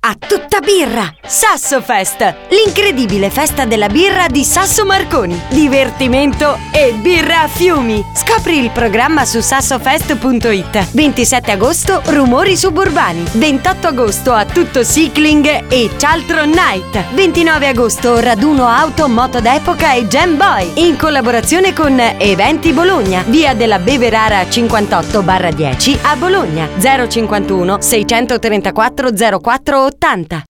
a tutta birra! Sassofest, l'incredibile festa della birra di Sasso Marconi. Divertimento e birra a fiumi. Scopri il programma su sassofest.it. 27 agosto, Rumori Suburbani. 28 agosto a Tutto Cycling e Cialtron Night. 29 agosto, raduno auto, moto d'epoca e Jam Boy. In collaborazione con Eventi Bologna. Via della Beverara 58/10 a Bologna. 051 634 0480.